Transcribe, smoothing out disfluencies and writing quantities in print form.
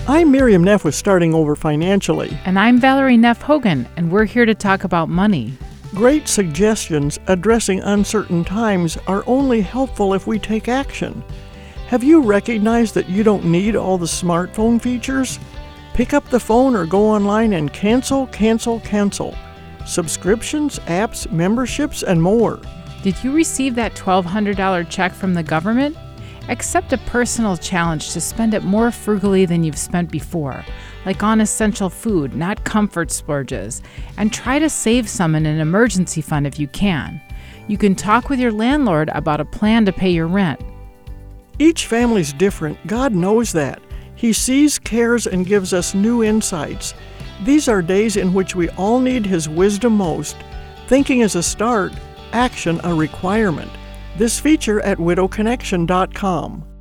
I'm Miriam Neff with Starting Over Financially. And I'm Valerie Neff Hogan, and we're here to talk about money. Great suggestions addressing uncertain times are only helpful if we take action. Have you recognized that you don't need all the smartphone features? Pick up the phone or go online and cancel. Subscriptions, apps, memberships, and more. Did you receive that $1,200 check from the government? Accept a personal challenge to spend it more frugally than you've spent before, like on essential food, not comfort splurges, and try to save some in an emergency fund if you can. You can talk with your landlord about a plan to pay your rent. Each family's different. God knows that. He sees, cares, and gives us new insights. These are days in which we all need His wisdom most. Thinking is a start, action a requirement. This feature at widowconnection.com.